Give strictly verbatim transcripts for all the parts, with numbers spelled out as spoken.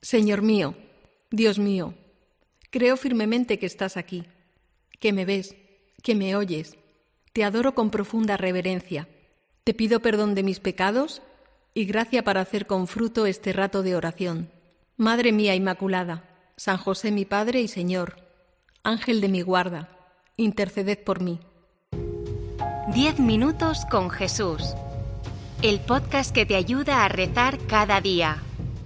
Señor mío, Dios mío, creo firmemente que estás aquí, que me ves, que me oyes. Te adoro con profunda reverencia. Te pido perdón de mis pecados y gracia para hacer con fruto este rato de oración. Madre mía Inmaculada, San José mi Padre y Señor, Ángel de mi guarda, interceded por mí. Diez minutos con Jesús. El podcast que te ayuda a rezar cada día.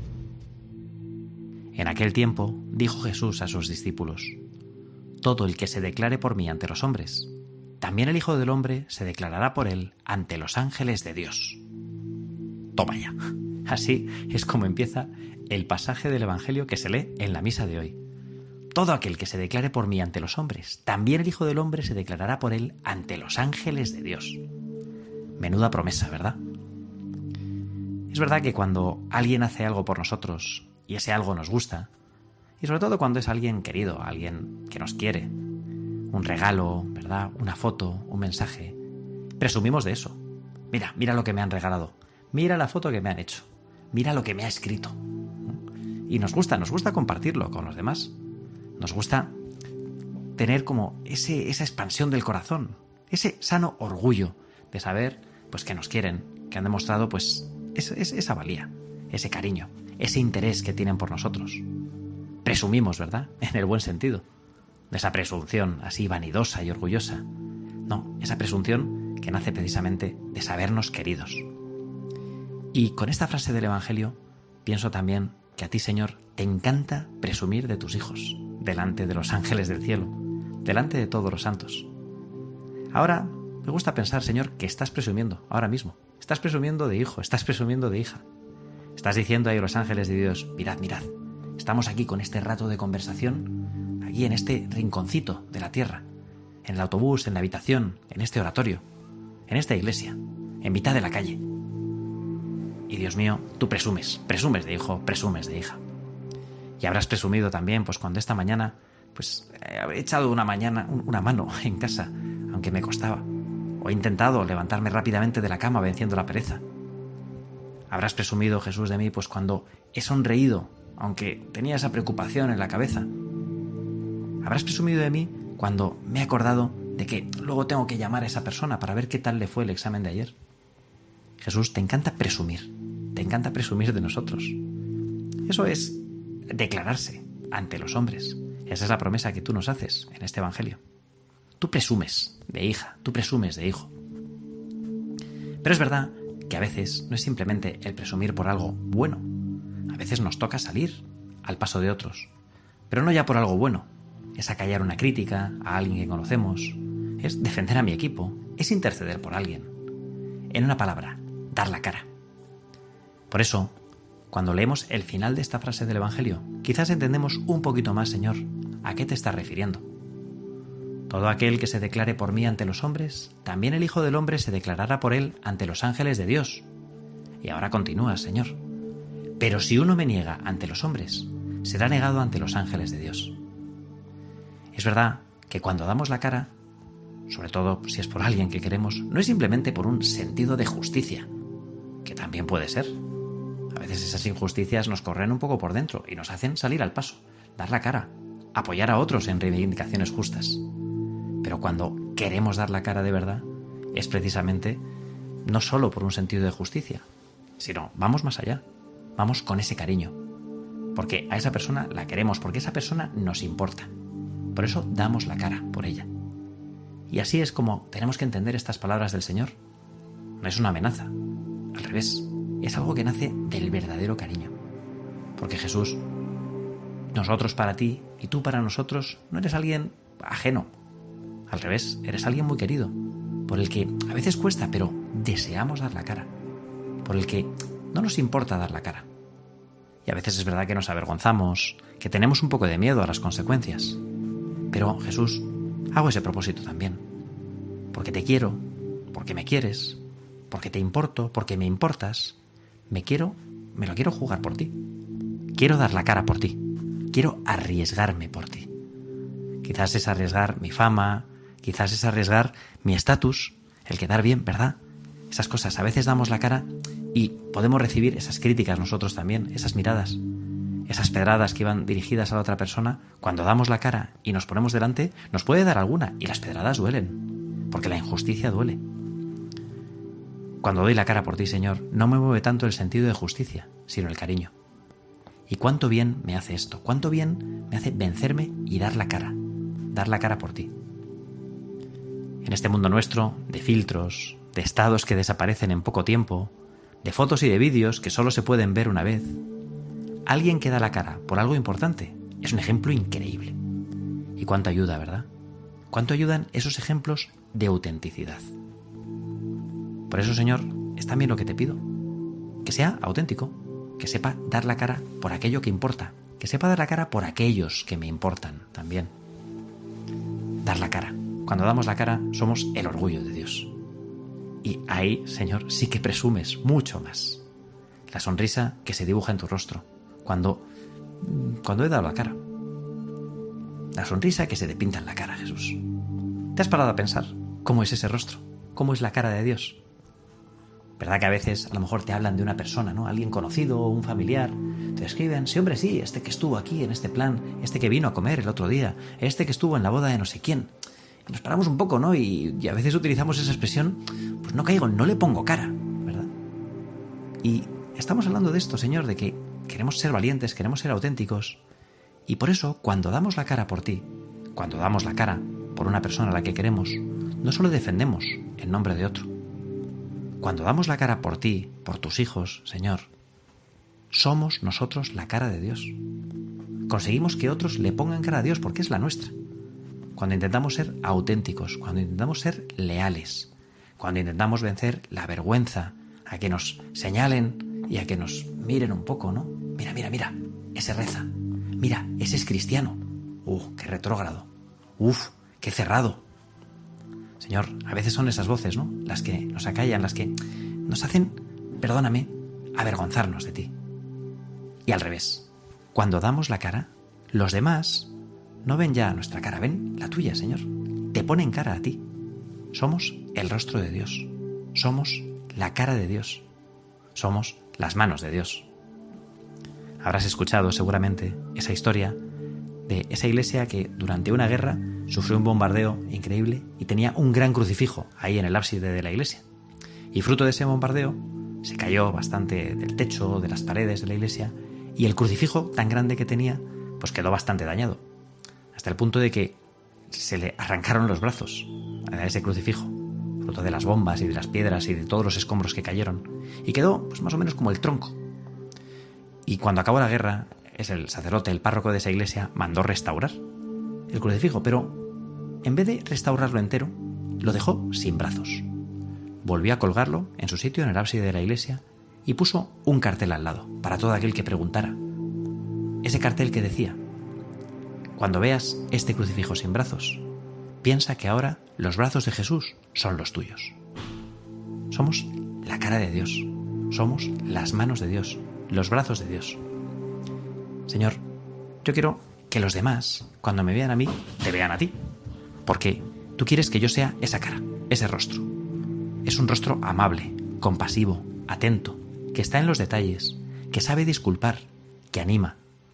En aquel tiempo dijo Jesús a sus discípulos: todo el que se declare por mí ante los hombres, también el Hijo del Hombre se declarará por él ante los ángeles de Dios. Toma ya. Así es como empieza el pasaje del Evangelio que se lee en la misa de hoy. Todo aquel que se declare por mí ante los hombres, también el Hijo del Hombre se declarará por él ante los ángeles de Dios. Menuda promesa, ¿verdad? Es verdad que cuando alguien hace algo por nosotros y ese algo nos gusta, y sobre todo cuando es alguien querido, alguien que nos quiere, un regalo, ¿verdad? Una foto, un mensaje, presumimos de eso. Mira, mira lo que me han regalado, mira la foto que me han hecho, mira lo que me ha escrito. Y nos gusta, nos gusta compartirlo con los demás. Nos gusta tener como ese, esa expansión del corazón, ese sano orgullo de saber pues, que nos quieren, que han demostrado pues, esa, esa valía, ese cariño, ese interés que tienen por nosotros. Presumimos, ¿verdad? En el buen sentido. De esa presunción así vanidosa y orgullosa. No, esa presunción que nace precisamente de sabernos queridos. Y con esta frase del Evangelio pienso también que a ti, Señor, te encanta presumir de tus hijos, delante de los ángeles del cielo, delante de todos los santos. Ahora, me gusta pensar, Señor, que estás presumiendo, ahora mismo. Estás presumiendo de hijo, estás presumiendo de hija. Estás diciendo ahí a los ángeles de Dios: mirad, mirad, estamos aquí con este rato de conversación, aquí en este rinconcito de la tierra, en el autobús, en la habitación, en este oratorio, en esta iglesia, en mitad de la calle. Y Dios mío, tú presumes, presumes de hijo, presumes de hija. Y habrás presumido también, pues cuando esta mañana, pues he echado una mañana, una mano en casa, aunque me costaba. O he intentado levantarme rápidamente de la cama venciendo la pereza. Habrás presumido, Jesús, de mí, pues cuando he sonreído, aunque tenía esa preocupación en la cabeza. Habrás presumido de mí cuando me he acordado de que luego tengo que llamar a esa persona para ver qué tal le fue el examen de ayer. Jesús, te encanta presumir, te encanta presumir de nosotros. Eso es declararse ante los hombres. Esa es la promesa que tú nos haces en este Evangelio. Tú presumes de hija, tú presumes de hijo. Pero es verdad que a veces no es simplemente el presumir por algo bueno. A veces nos toca salir al paso de otros. Pero no ya por algo bueno. Es acallar una crítica a alguien que conocemos. Es defender a mi equipo. Es interceder por alguien. En una palabra, dar la cara. Por eso, cuando leemos el final de esta frase del Evangelio, quizás entendemos un poquito más, Señor, a qué te estás refiriendo. Todo aquel que se declare por mí ante los hombres, también el Hijo del Hombre se declarará por él ante los ángeles de Dios. Y ahora continúa, Señor. Pero si uno me niega ante los hombres, será negado ante los ángeles de Dios. Es verdad que cuando damos la cara, sobre todo si es por alguien que queremos, no es simplemente por un sentido de justicia, que también puede ser. A veces esas injusticias nos corren un poco por dentro y nos hacen salir al paso, dar la cara, apoyar a otros en reivindicaciones justas. Pero cuando queremos dar la cara de verdad, es precisamente no solo por un sentido de justicia, sino vamos más allá, vamos con ese cariño, porque a esa persona la queremos, porque esa persona nos importa. Por eso damos la cara por ella. Y así es como tenemos que entender estas palabras del Señor. No es una amenaza, al revés, es algo que nace del verdadero cariño. Porque Jesús, nosotros para ti y tú para nosotros, no eres alguien ajeno. Al revés, eres alguien muy querido, por el que a veces cuesta, pero deseamos dar la cara, por el que no nos importa dar la cara. Y a veces es verdad que nos avergonzamos, que tenemos un poco de miedo a las consecuencias. Pero, Jesús, hago ese propósito también, porque te quiero, porque me quieres, porque te importo, porque me importas. Me quiero, me lo quiero jugar por ti. Quiero dar la cara por ti. Quiero arriesgarme por ti. Quizás es arriesgar mi fama, quizás es arriesgar mi estatus, el quedar bien, ¿verdad? Esas cosas. A veces damos la cara y podemos recibir esas críticas nosotros también, esas miradas, esas pedradas que iban dirigidas a la otra persona, cuando damos la cara y nos ponemos delante, nos puede dar alguna, y las pedradas duelen, porque la injusticia duele. Cuando doy la cara por ti, Señor, no me mueve tanto el sentido de justicia, sino el cariño. Y cuánto bien me hace esto, cuánto bien me hace vencerme y dar la cara, dar la cara por ti. En este mundo nuestro, de filtros, de estados que desaparecen en poco tiempo, de fotos y de vídeos que solo se pueden ver una vez, alguien que da la cara por algo importante es un ejemplo increíble. Y cuánto ayuda, ¿verdad? Cuánto ayudan esos ejemplos de autenticidad. Por eso, Señor, es también lo que te pido, que sea auténtico, que sepa dar la cara por aquello que importa, que sepa dar la cara por aquellos que me importan también. Dar la cara. Cuando damos la cara somos el orgullo de Dios. Y ahí, Señor, sí que presumes mucho más. La sonrisa que se dibuja en tu rostro cuando, cuando he dado la cara. La sonrisa que se te pinta en la cara, Jesús. ¿Te has parado a pensar cómo es ese rostro? ¿Cómo es la cara de Dios? ¿Verdad que a veces a lo mejor te hablan de una persona, ¿no? Alguien conocido o un familiar. Te escriben, sí, hombre, sí, este que estuvo aquí en este plan, este que vino a comer el otro día, este que estuvo en la boda de no sé quién. Y nos paramos un poco, ¿no? Y, y a veces utilizamos esa expresión, pues no caigo, no le pongo cara, ¿verdad? Y estamos hablando de esto, Señor, de que queremos ser valientes, queremos ser auténticos. Y por eso, cuando damos la cara por ti, cuando damos la cara por una persona a la que queremos, no solo defendemos en nombre de otro. Cuando damos la cara por ti, por tus hijos, Señor, somos nosotros la cara de Dios. Conseguimos que otros le pongan cara a Dios porque es la nuestra. Cuando intentamos ser auténticos, cuando intentamos ser leales, cuando intentamos vencer la vergüenza, a que nos señalen y a que nos miren un poco, ¿no? Mira, mira, mira, ese reza. Mira, ese es cristiano. ¡Uh, qué retrógrado! ¡Uf, qué cerrado! Señor, a veces son esas voces, ¿no? Las que nos acallan, las que nos hacen, perdóname, avergonzarnos de ti. Y al revés, cuando damos la cara, los demás no ven ya nuestra cara, ven la tuya, Señor. Te ponen cara a ti. Somos el rostro de Dios. Somos la cara de Dios. Somos las manos de Dios. Habrás escuchado seguramente esa historia de esa iglesia que durante una guerra sufrió un bombardeo increíble y tenía un gran crucifijo ahí en el ábside de la iglesia. Y fruto de ese bombardeo se cayó bastante del techo, de las paredes de la iglesia, y el crucifijo tan grande que tenía pues quedó bastante dañado, hasta el punto de que se le arrancaron los brazos a ese crucifijo, fruto de las bombas y de las piedras y de todos los escombros que cayeron, y quedó pues más o menos como el tronco. Y cuando acabó la guerra, es el sacerdote, el párroco de esa iglesia, mandó restaurar el crucifijo, pero en vez de restaurarlo entero, lo dejó sin brazos. Volvió a colgarlo en su sitio en el ábside de la iglesia y puso un cartel al lado para todo aquel que preguntara. Ese cartel que decía: cuando veas este crucifijo sin brazos, piensa que ahora los brazos de Jesús son los tuyos. Somos la cara de Dios, somos las manos de Dios, los brazos de Dios. Señor, yo quiero que los demás, cuando me vean a mí, te vean a ti. Porque tú quieres que yo sea esa cara, ese rostro. Es un rostro amable, compasivo, atento, que está en los detalles, que sabe disculpar, que anima.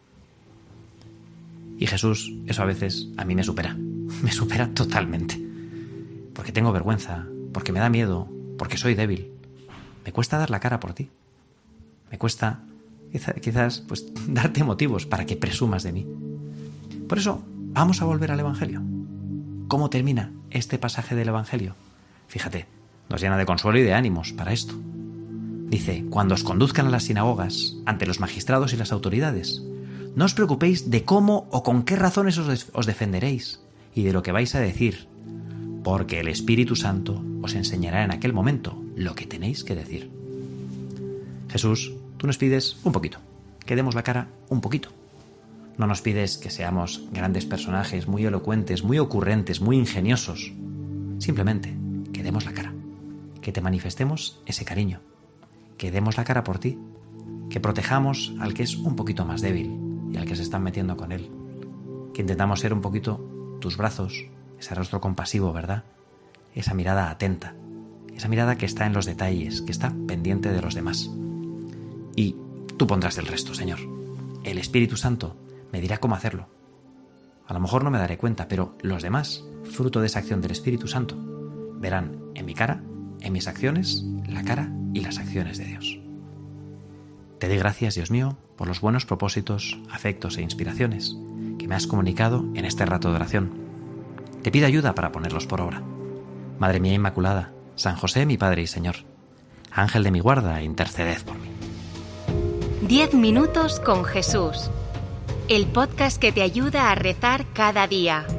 Y Jesús, eso a veces a mí me supera, me supera totalmente. Porque tengo vergüenza, porque me da miedo, porque soy débil. Me cuesta dar la cara por ti. Me cuesta, quizás, pues, darte motivos para que presumas de mí. Por eso, vamos a volver al Evangelio. ¿Cómo termina este pasaje del Evangelio? Fíjate, nos llena de consuelo y de ánimos para esto. Dice: cuando os conduzcan a las sinagogas, ante los magistrados y las autoridades, no os preocupéis de cómo o con qué razones os, os defenderéis y de lo que vais a decir, porque el Espíritu Santo os enseñará en aquel momento lo que tenéis que decir. Jesús, tú nos pides un poquito, que demos la cara un poquito. No nos pides que seamos grandes personajes, muy elocuentes, muy ocurrentes, muy ingeniosos. Simplemente que demos la cara, que te manifestemos ese cariño, que demos la cara por ti, que protejamos al que es un poquito más débil y al que se están metiendo con él, que intentamos ser un poquito tus brazos, ese rostro compasivo, ¿verdad? Esa mirada atenta, esa mirada que está en los detalles, que está pendiente de los demás. Y tú pondrás el resto, Señor. el Espíritu Santo me dirá cómo hacerlo. A lo mejor no me daré cuenta, pero los demás, fruto de esa acción del Espíritu Santo, verán en mi cara, en mis acciones, la cara y las acciones de Dios. Te doy gracias, Dios mío, por los buenos propósitos, afectos e inspiraciones que me has comunicado en este rato de oración. Te pido ayuda para ponerlos por obra. Madre mía Inmaculada, San José, mi Padre y Señor, Ángel de mi guarda, interceded por mí. Diez minutos con Jesús. El podcast que te ayuda a rezar cada día.